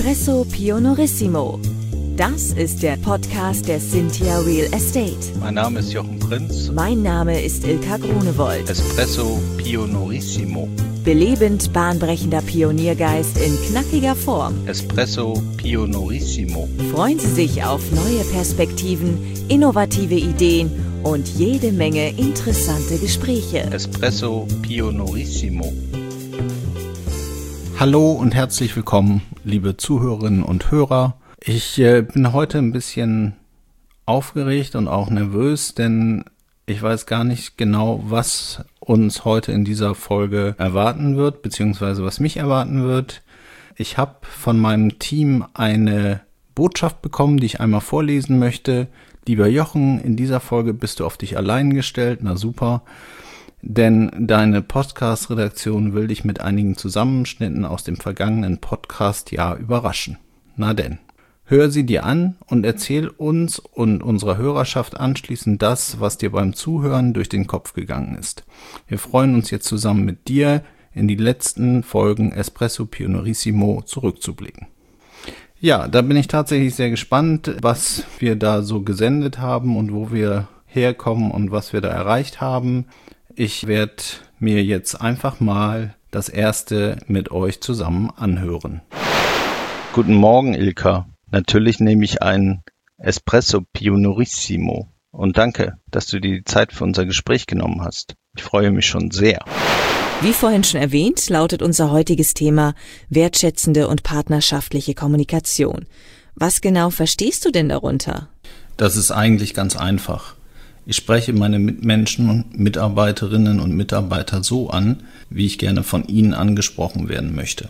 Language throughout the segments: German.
Espresso Pionorissimo. Das ist der Podcast der Cynthia Real Estate. Mein Name ist Jochen Prinz. Mein Name ist Ilka Grunewold. Espresso Pionorissimo. Belebend bahnbrechender Pioniergeist in knackiger Form. Espresso Pionorissimo. Freuen Sie sich auf neue Perspektiven, innovative Ideen und jede Menge interessante Gespräche. Espresso Pionorissimo. Hallo und herzlich willkommen, liebe Zuhörerinnen und Hörer. Ich bin heute ein bisschen aufgeregt und auch nervös, denn ich weiß gar nicht genau, was uns heute in dieser Folge erwarten wird, beziehungsweise was mich erwarten wird. Ich habe von meinem Team eine Botschaft bekommen, die ich einmal vorlesen möchte. Lieber Jochen, in dieser Folge bist du auf dich allein gestellt. Na super. Denn deine Podcast-Redaktion will dich mit einigen Zusammenschnitten aus dem vergangenen Podcast-Jahr überraschen. Na denn, hör sie dir an und erzähl uns und unserer Hörerschaft anschließend das, was dir beim Zuhören durch den Kopf gegangen ist. Wir freuen uns jetzt zusammen mit dir in die letzten Folgen Espresso Pionorissimo zurückzublicken. Ja, da bin ich tatsächlich sehr gespannt, was wir da so gesendet haben und wo wir herkommen und was wir da erreicht haben. Ich werde mir jetzt einfach mal das erste mit euch zusammen anhören. Guten Morgen, Ilka. Natürlich nehme ich ein Espresso Pionorissimo. Und danke, dass du dir die Zeit für unser Gespräch genommen hast. Ich freue mich schon sehr. Wie vorhin schon erwähnt, lautet unser heutiges Thema wertschätzende und partnerschaftliche Kommunikation. Was genau verstehst du denn darunter? Das ist eigentlich ganz einfach. Ich spreche meine Mitmenschen und Mitarbeiterinnen und Mitarbeiter so an, wie ich gerne von ihnen angesprochen werden möchte.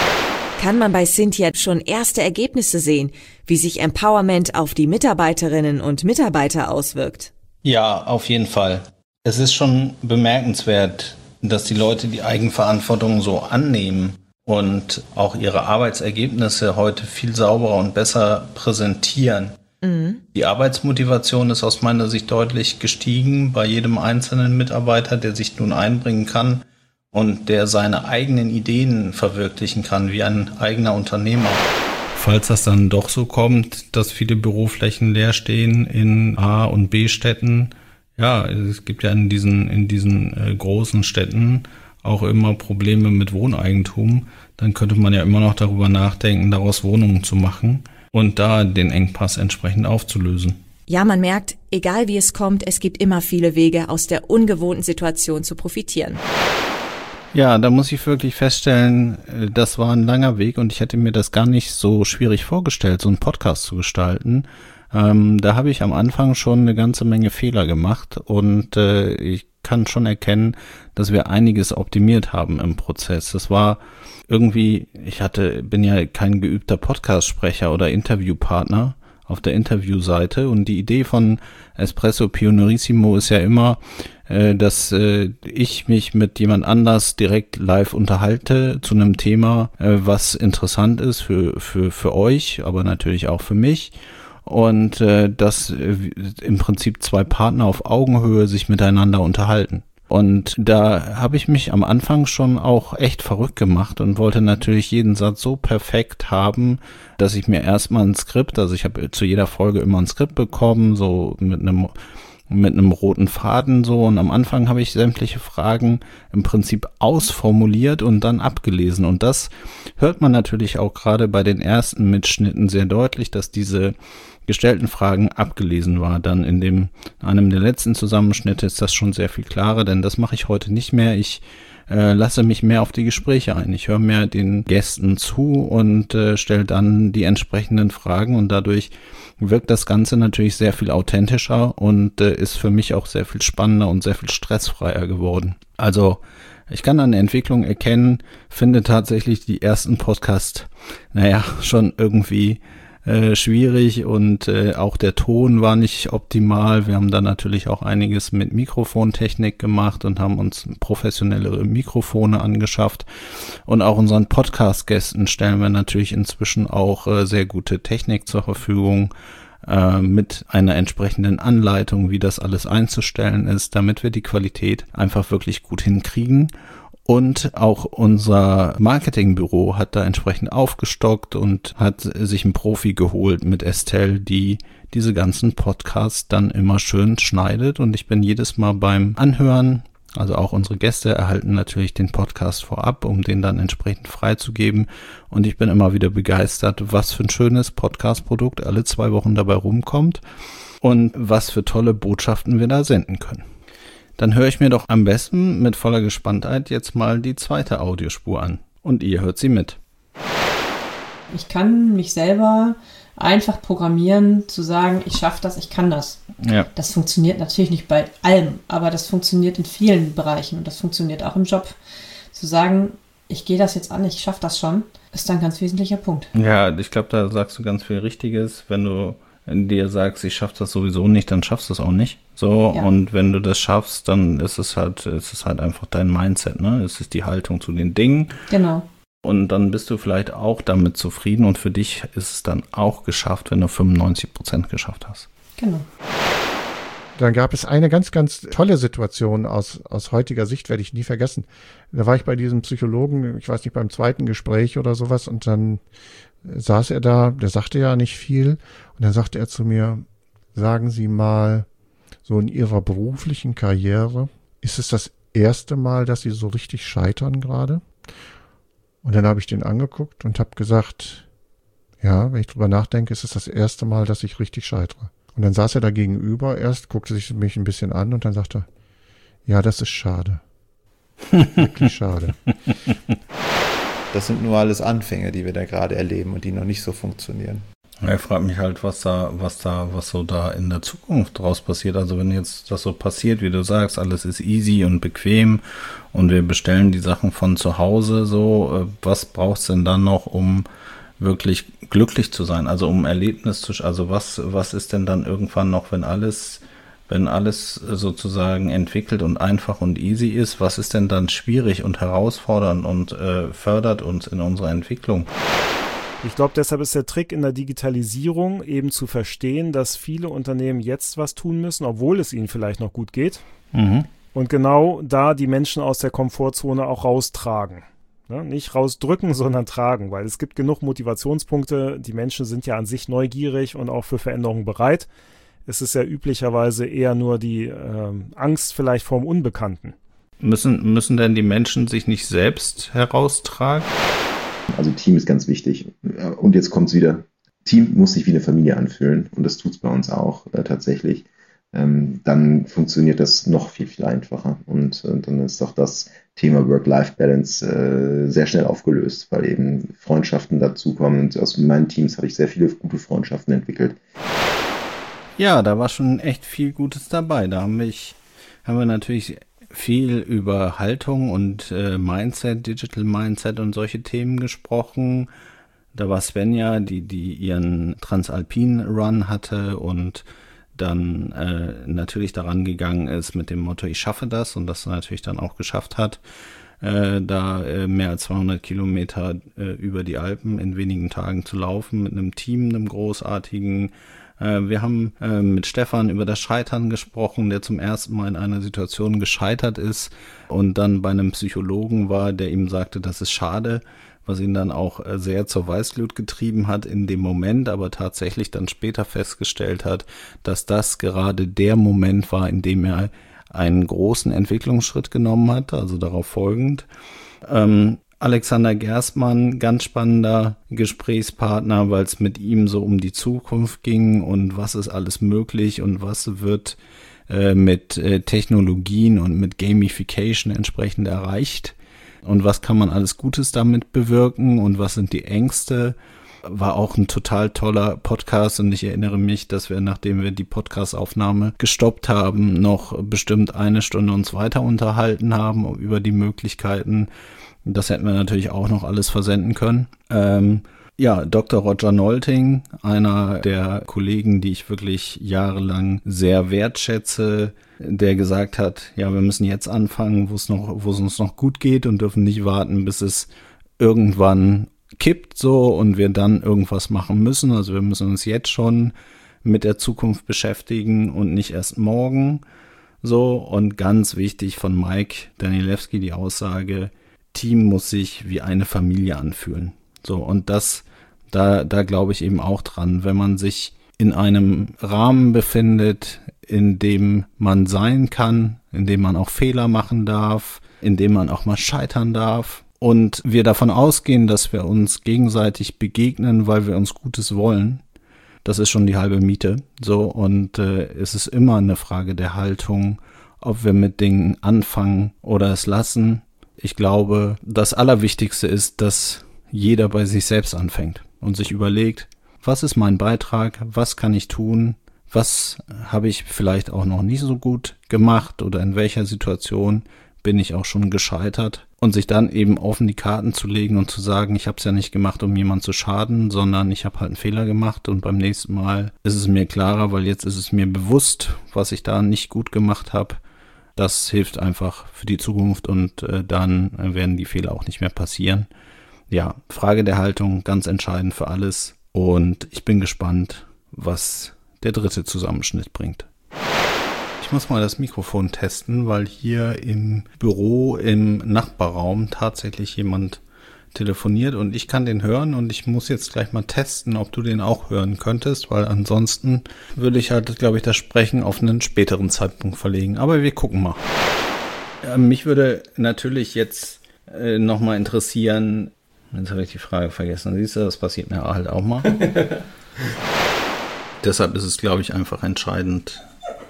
Kann man bei Cynthia schon erste Ergebnisse sehen, wie sich Empowerment auf die Mitarbeiterinnen und Mitarbeiter auswirkt? Ja, auf jeden Fall. Es ist schon bemerkenswert, dass die Leute die Eigenverantwortung so annehmen und auch ihre Arbeitsergebnisse heute viel sauberer und besser präsentieren. Die Arbeitsmotivation ist aus meiner Sicht deutlich gestiegen bei jedem einzelnen Mitarbeiter, der sich nun einbringen kann und der seine eigenen Ideen verwirklichen kann, wie ein eigener Unternehmer. Falls das dann doch so kommt, dass viele Büroflächen leer stehen in A- und B-Städten, ja, es gibt ja in diesen großen Städten auch immer Probleme mit Wohneigentum, dann könnte man ja immer noch darüber nachdenken, daraus Wohnungen zu machen und da den Engpass entsprechend aufzulösen. Ja, man merkt, egal wie es kommt, es gibt immer viele Wege, aus der ungewohnten Situation zu profitieren. Ja, da muss ich wirklich feststellen, das war ein langer Weg und ich hätte mir das gar nicht so schwierig vorgestellt, so einen Podcast zu gestalten. Da habe ich am Anfang schon eine ganze Menge Fehler gemacht und ich kann schon erkennen, dass wir einiges optimiert haben im Prozess. Das war irgendwie, bin ja kein geübter Podcast-Sprecher oder Interviewpartner auf der Interviewseite und die Idee von Espresso Pionorissimo ist ja immer, dass ich mich mit jemand anders direkt live unterhalte zu einem Thema, was interessant ist für euch, aber natürlich auch für mich. Und dass im Prinzip zwei Partner auf Augenhöhe sich miteinander unterhalten. Und da habe ich mich am Anfang schon auch echt verrückt gemacht und wollte natürlich jeden Satz so perfekt haben, dass ich mir erstmal ein Skript, also ich habe zu jeder Folge immer ein Skript bekommen, so mit einem roten Faden so, und am Anfang habe ich sämtliche Fragen im Prinzip ausformuliert und dann abgelesen. Und das hört man natürlich auch gerade bei den ersten Mitschnitten sehr deutlich, dass diese gestellten Fragen abgelesen war. Dann in einem der letzten Zusammenschnitte ist das schon sehr viel klarer, denn das mache ich heute nicht mehr. Ich lasse mich mehr auf die Gespräche ein. Ich höre mehr den Gästen zu und stelle dann die entsprechenden Fragen und dadurch wirkt das Ganze natürlich sehr viel authentischer und ist für mich auch sehr viel spannender und sehr viel stressfreier geworden. Also ich kann an der Entwicklung erkennen, finde tatsächlich die ersten Podcasts, schon irgendwie schwierig und auch der Ton war nicht optimal. Wir haben da natürlich auch einiges mit Mikrofontechnik gemacht und haben uns professionellere Mikrofone angeschafft und auch unseren Podcast-Gästen stellen wir natürlich inzwischen auch sehr gute Technik zur Verfügung mit einer entsprechenden Anleitung, wie das alles einzustellen ist, damit wir die Qualität einfach wirklich gut hinkriegen. Und auch unser Marketingbüro hat da entsprechend aufgestockt und hat sich einen Profi geholt mit Estelle, die diese ganzen Podcasts dann immer schön schneidet. Und ich bin jedes Mal beim Anhören, also auch unsere Gäste erhalten natürlich den Podcast vorab, um den dann entsprechend freizugeben. Und ich bin immer wieder begeistert, was für ein schönes Podcast-Produkt alle 2 Wochen dabei rumkommt und was für tolle Botschaften wir da senden können. Dann höre ich mir doch am besten mit voller Gespanntheit jetzt mal die zweite Audiospur an. Und ihr hört sie mit. Ich kann mich selber einfach programmieren, zu sagen, ich schaffe das, ich kann das. Ja. Das funktioniert natürlich nicht bei allem, aber das funktioniert in vielen Bereichen und das funktioniert auch im Job. Zu sagen, ich gehe das jetzt an, ich schaffe das schon, ist dann ein ganz wesentlicher Punkt. Ja, ich glaube, da sagst du ganz viel Richtiges. Wenn du dir sagst, ich schaffe das sowieso nicht, dann schaffst du es auch nicht. So, ja. Und wenn du das schaffst, dann ist es halt einfach dein Mindset, ne? Es ist die Haltung zu den Dingen. Genau. Und dann bist du vielleicht auch damit zufrieden und für dich ist es dann auch geschafft, wenn du 95% geschafft hast. Genau. Dann gab es eine ganz, ganz tolle Situation aus heutiger Sicht, werde ich nie vergessen. Da war ich bei diesem Psychologen, ich weiß nicht, beim 2. Gespräch oder sowas und dann saß er da, der sagte ja nicht viel und dann sagte er zu mir, sagen Sie mal, so in Ihrer beruflichen Karriere, ist es das erste Mal, dass Sie so richtig scheitern gerade? Und dann habe ich den angeguckt und habe gesagt, ja, wenn ich drüber nachdenke, ist es das erste Mal, dass ich richtig scheitere. Und dann saß er da gegenüber erst, guckte sich mich ein bisschen an und dann sagte er, ja, das ist schade. Wirklich schade. Das sind nur alles Anfänge, die wir da gerade erleben und die noch nicht so funktionieren. Ja, ich frage mich halt, was so da in der Zukunft draus passiert. Also wenn jetzt das so passiert, wie du sagst, alles ist easy und bequem und wir bestellen die Sachen von zu Hause, so, was braucht's denn dann noch, um wirklich glücklich zu sein? Also um Erlebnis zu, also was ist denn dann irgendwann noch, wenn alles sozusagen entwickelt und einfach und easy ist, was ist denn dann schwierig und herausfordernd und fördert uns in unserer Entwicklung? Ich glaube, deshalb ist der Trick in der Digitalisierung eben zu verstehen, dass viele Unternehmen jetzt was tun müssen, obwohl es ihnen vielleicht noch gut geht. Mhm. Und genau da die Menschen aus der Komfortzone auch raustragen. Ne? Nicht rausdrücken, sondern tragen, weil es gibt genug Motivationspunkte. Die Menschen sind ja an sich neugierig und auch für Veränderungen bereit. Es ist ja üblicherweise eher nur die Angst vielleicht vorm Unbekannten. Müssen denn die Menschen sich nicht selbst heraustragen? Also Team ist ganz wichtig. Und jetzt kommt's wieder. Team muss sich wie eine Familie anfühlen und das tut's bei uns auch tatsächlich. Dann funktioniert das noch viel, viel einfacher. Und dann ist auch das Thema Work-Life-Balance sehr schnell aufgelöst, weil eben Freundschaften dazukommen. Und aus meinen Teams habe ich sehr viele gute Freundschaften entwickelt. Ja, da war schon echt viel Gutes dabei. Da haben wir natürlich viel über Haltung und Mindset, Digital Mindset und solche Themen gesprochen. Da war Svenja, die ihren Transalpin-Run hatte und dann natürlich daran gegangen ist mit dem Motto, ich schaffe das und das natürlich dann auch geschafft hat, da mehr als 200 Kilometer über die Alpen in wenigen Tagen zu laufen mit einem Team, einem großartigen. Wir haben mit Stefan über das Scheitern gesprochen, der zum ersten Mal in einer Situation gescheitert ist und dann bei einem Psychologen war, der ihm sagte, das ist schade, was ihn dann auch sehr zur Weißglut getrieben hat in dem Moment, aber tatsächlich dann später festgestellt hat, dass das gerade der Moment war, in dem er einen großen Entwicklungsschritt genommen hat, also darauf folgend. Alexander Gerstmann, ganz spannender Gesprächspartner, weil es mit ihm so um die Zukunft ging und was ist alles möglich und was wird mit Technologien und mit Gamification entsprechend erreicht und was kann man alles Gutes damit bewirken und was sind die Ängste. War auch ein total toller Podcast und ich erinnere mich, dass wir, nachdem wir die Podcast-Aufnahme gestoppt haben, noch bestimmt 1 Stunde uns weiter unterhalten haben über die Möglichkeiten. Das hätten wir natürlich auch noch alles versenden können. Ja, Dr. Roger Nolting, einer der Kollegen, die ich wirklich jahrelang sehr wertschätze, der gesagt hat, ja, wir müssen jetzt anfangen, wo es uns noch gut geht und dürfen nicht warten, bis es irgendwann kippt so und wir dann irgendwas machen müssen. Also wir müssen uns jetzt schon mit der Zukunft beschäftigen und nicht erst morgen. So, und ganz wichtig von Mike Danielewski die Aussage, Team muss sich wie eine Familie anfühlen. So, und da glaube ich eben auch dran, wenn man sich in einem Rahmen befindet, in dem man sein kann, in dem man auch Fehler machen darf, in dem man auch mal scheitern darf und wir davon ausgehen, dass wir uns gegenseitig begegnen, weil wir uns Gutes wollen, das ist schon die halbe Miete. So, und es ist immer eine Frage der Haltung, ob wir mit Dingen anfangen oder es lassen. Ich glaube, das Allerwichtigste ist, dass jeder bei sich selbst anfängt und sich überlegt, was ist mein Beitrag, was kann ich tun, was habe ich vielleicht auch noch nicht so gut gemacht oder in welcher Situation bin ich auch schon gescheitert und sich dann eben offen die Karten zu legen und zu sagen, ich habe es ja nicht gemacht, um jemand zu schaden, sondern ich habe halt einen Fehler gemacht und beim nächsten Mal ist es mir klarer, weil jetzt ist es mir bewusst, was ich da nicht gut gemacht habe. Das hilft einfach für die Zukunft und dann werden die Fehler auch nicht mehr passieren. Ja, Frage der Haltung, ganz entscheidend für alles und ich bin gespannt, was der dritte Zusammenschnitt bringt. Ich muss mal das Mikrofon testen, weil hier im Büro, im Nachbarraum tatsächlich jemand telefoniert und ich kann den hören und ich muss jetzt gleich mal testen, ob du den auch hören könntest, weil ansonsten würde ich halt, glaube ich, das Sprechen auf einen späteren Zeitpunkt verlegen. Aber wir gucken mal. Mich würde natürlich jetzt nochmal interessieren, jetzt habe ich die Frage vergessen, siehst du, das passiert mir halt auch mal. Deshalb ist es, glaube ich, einfach entscheidend,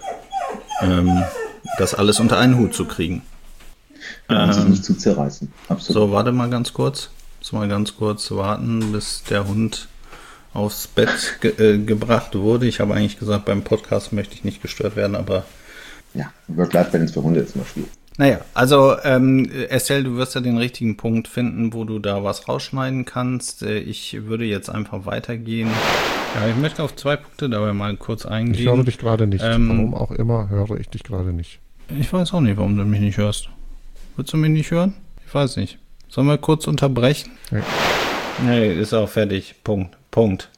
das alles unter einen Hut zu kriegen. Sich nicht zu zerreißen. Absolut. So, warte mal ganz kurz. Muss mal ganz kurz warten, bis der Hund aufs Bett gebracht wurde. Ich habe eigentlich gesagt, beim Podcast möchte ich nicht gestört werden, aber... Ja, Work-Life-Balance für Hunde ist immer schwierig. Naja, also Estelle, du wirst ja den richtigen Punkt finden, wo du da was rausschneiden kannst. Ich würde jetzt einfach weitergehen. Ja, ich möchte auf 2 Punkte dabei mal kurz eingehen. Ich höre dich gerade nicht. Warum auch immer höre ich dich gerade nicht. Ich weiß auch nicht, warum du mich nicht hörst. Willst du mich nicht hören? Ich weiß nicht. Sollen wir kurz unterbrechen? Nee. Nee, ist auch fertig. Punkt.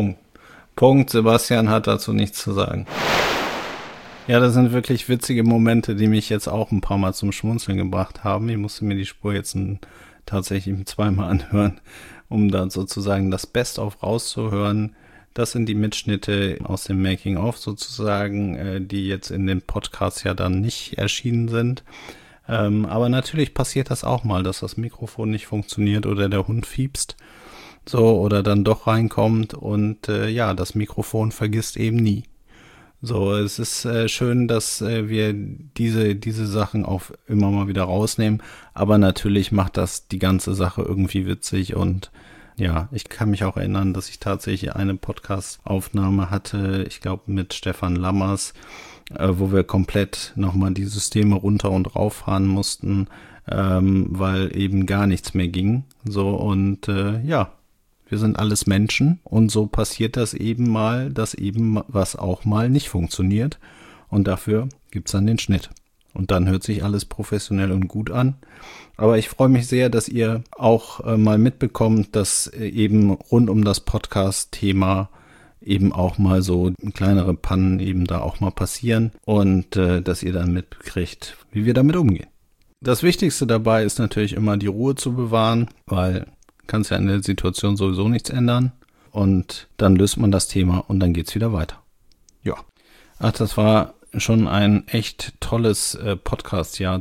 Sebastian hat dazu nichts zu sagen. Ja, das sind wirklich witzige Momente, die mich jetzt auch ein paar Mal zum Schmunzeln gebracht haben. Ich musste mir die Spur jetzt tatsächlich 2-mal anhören, um dann sozusagen das Best-of rauszuhören. Das sind die Mitschnitte aus dem Making-of sozusagen, die jetzt in dem Podcast ja dann nicht erschienen sind. Aber natürlich passiert das auch mal, dass das Mikrofon nicht funktioniert oder der Hund fiepst. So, oder dann doch reinkommt und ja, das Mikrofon vergisst eben nie. So, es ist schön, dass wir diese Sachen auch immer mal wieder rausnehmen, aber natürlich macht das die ganze Sache irgendwie witzig und ja, ich kann mich auch erinnern, dass ich tatsächlich eine Podcast-Aufnahme hatte, ich glaube mit Stefan Lammers, wo wir komplett nochmal die Systeme runter und rauffahren mussten, weil eben gar nichts mehr ging. So und ja, wir sind alles Menschen und so passiert das eben mal, dass eben was auch mal nicht funktioniert und dafür gibt's dann den Schnitt. Und dann hört sich alles professionell und gut an. Aber ich freue mich sehr, dass ihr auch mal mitbekommt, dass eben rund um das Podcast-Thema eben auch mal so kleinere Pannen eben da auch mal passieren und dass ihr dann mitkriegt, wie wir damit umgehen. Das Wichtigste dabei ist natürlich immer die Ruhe zu bewahren, weil kannst ja in der Situation sowieso nichts ändern und dann löst man das Thema und dann geht's wieder weiter. Ja, ach, das war schon ein echt tolles Podcast-Jahr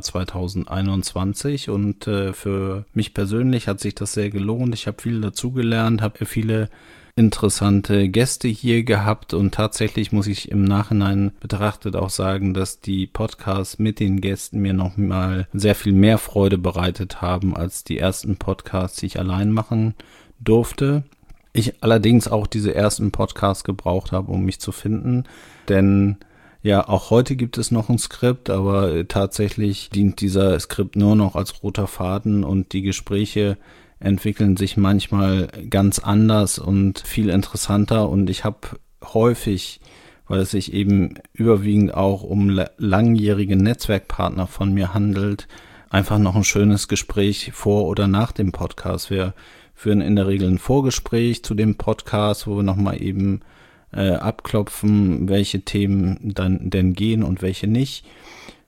2021 und für mich persönlich hat sich das sehr gelohnt. Ich habe viel dazugelernt, habe viele interessante Gäste hier gehabt und tatsächlich muss ich im Nachhinein betrachtet auch sagen, dass die Podcasts mit den Gästen mir nochmal sehr viel mehr Freude bereitet haben als die ersten Podcasts, die ich allein machen durfte. Ich allerdings auch diese ersten Podcasts gebraucht habe, um mich zu finden, denn ja, auch heute gibt es noch ein Skript, aber tatsächlich dient dieser Skript nur noch als roter Faden und die Gespräche entwickeln sich manchmal ganz anders und viel interessanter und ich habe häufig, weil es sich eben überwiegend auch um langjährige Netzwerkpartner von mir handelt, einfach noch ein schönes Gespräch vor oder nach dem Podcast. Wir führen in der Regel ein Vorgespräch zu dem Podcast, wo wir nochmal eben abklopfen, welche Themen dann denn gehen und welche nicht.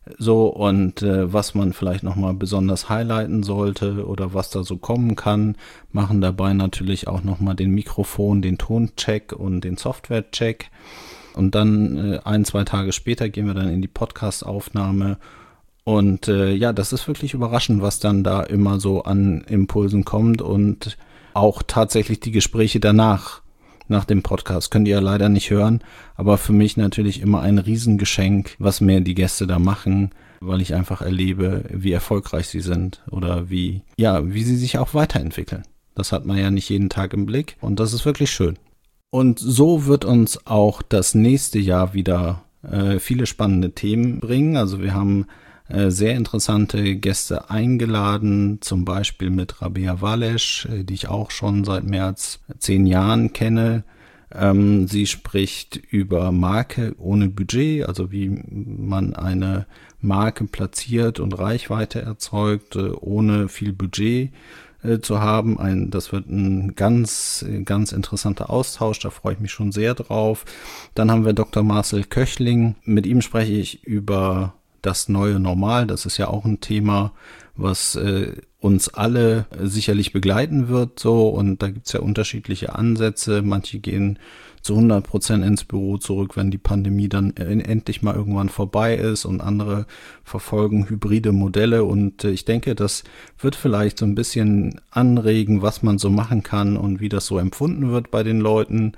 So, und was man vielleicht nochmal besonders highlighten sollte oder was da so kommen kann, machen dabei natürlich auch nochmal den Mikrofon, den Toncheck und den Softwarecheck. Und dann 1-2 Tage später gehen wir dann in die Podcast-Aufnahme. Und das ist wirklich überraschend, was dann da immer so an Impulsen kommt und auch tatsächlich die Gespräche danach, nach dem Podcast, könnt ihr ja leider nicht hören, aber für mich natürlich immer ein Riesengeschenk, was mir die Gäste da machen, weil ich einfach erlebe, wie erfolgreich sie sind oder wie sie sich auch weiterentwickeln. Das hat man ja nicht jeden Tag im Blick und das ist wirklich schön. Und so wird uns auch das nächste Jahr wieder viele spannende Themen bringen. Also wir haben sehr interessante Gäste eingeladen, zum Beispiel mit Rabea Walesch, die ich auch schon seit mehr als 10 Jahren kenne. Sie spricht über Marke ohne Budget, also wie man eine Marke platziert und Reichweite erzeugt, ohne viel Budget zu haben. Das wird ein ganz, ganz interessanter Austausch, da freue ich mich schon sehr drauf. Dann haben wir Dr. Marcel Köchling, mit ihm spreche ich über das neue Normal. Das ist ja auch ein Thema, was uns alle sicherlich begleiten wird, so, und da gibt's ja unterschiedliche Ansätze. Manche gehen zu 100% ins Büro zurück, wenn die Pandemie dann endlich mal irgendwann vorbei ist, und andere verfolgen hybride Modelle, und ich denke, das wird vielleicht so ein bisschen anregen, was man so machen kann und wie das so empfunden wird bei den Leuten.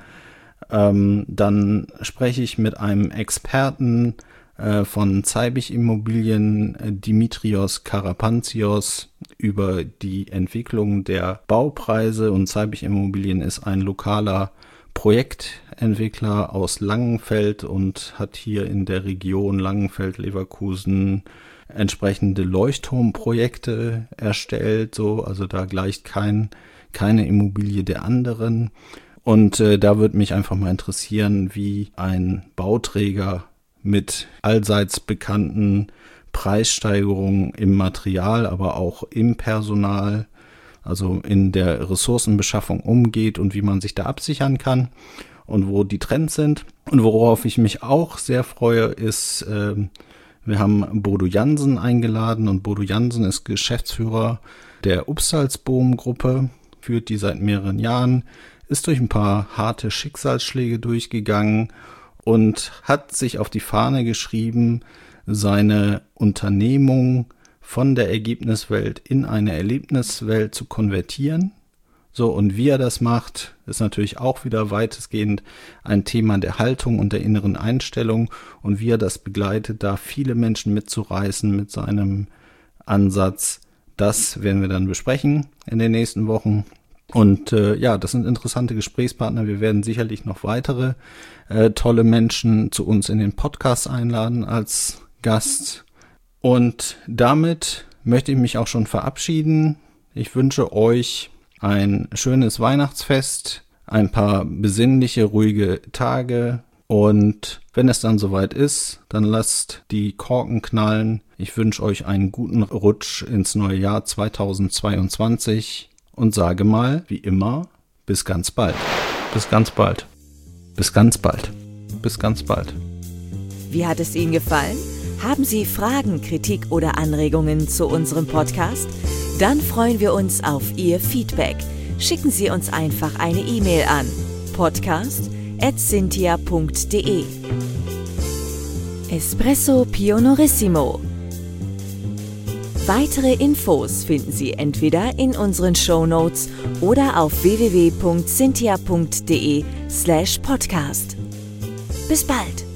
Dann spreche ich mit einem Experten von Zeibich Immobilien, Dimitrios Karapanzios, über die Entwicklung der Baupreise, und Zeibich Immobilien ist ein lokaler Projektentwickler aus Langenfeld und hat hier in der Region Langenfeld-Leverkusen entsprechende Leuchtturmprojekte erstellt, so, also da gleicht keine Immobilie der anderen, und da würde mich einfach mal interessieren, wie ein Bauträger mit allseits bekannten Preissteigerungen im Material, aber auch im Personal, also in der Ressourcenbeschaffung umgeht und wie man sich da absichern kann und wo die Trends sind. Und worauf ich mich auch sehr freue, ist, wir haben Bodo Jansen eingeladen, und Bodo Jansen ist Geschäftsführer der Upsalzboom-Gruppe, führt die seit mehreren Jahren, ist durch ein paar harte Schicksalsschläge durchgegangen und hat sich auf die Fahne geschrieben, seine Unternehmung von der Ergebniswelt in eine Erlebniswelt zu konvertieren. So, und wie er das macht, ist natürlich auch wieder weitestgehend ein Thema der Haltung und der inneren Einstellung, und wie er das begleitet, da viele Menschen mitzureißen mit seinem Ansatz, das werden wir dann besprechen in den nächsten Wochen. Und das sind interessante Gesprächspartner. Wir werden sicherlich noch weitere tolle Menschen zu uns in den Podcast einladen als Gast. Und damit möchte ich mich auch schon verabschieden. Ich wünsche euch ein schönes Weihnachtsfest, ein paar besinnliche, ruhige Tage. Und wenn es dann soweit ist, dann lasst die Korken knallen. Ich wünsche euch einen guten Rutsch ins neue Jahr 2022. Und sage mal, wie immer, bis ganz bald. Bis ganz bald. Bis ganz bald. Bis ganz bald. Wie hat es Ihnen gefallen? Haben Sie Fragen, Kritik oder Anregungen zu unserem Podcast? Dann freuen wir uns auf Ihr Feedback. Schicken Sie uns einfach eine E-Mail an podcast@cynthia.de. Espresso Pionorissimo. Weitere Infos finden Sie entweder in unseren Shownotes oder auf www.cynthia.de/podcast. Bis bald!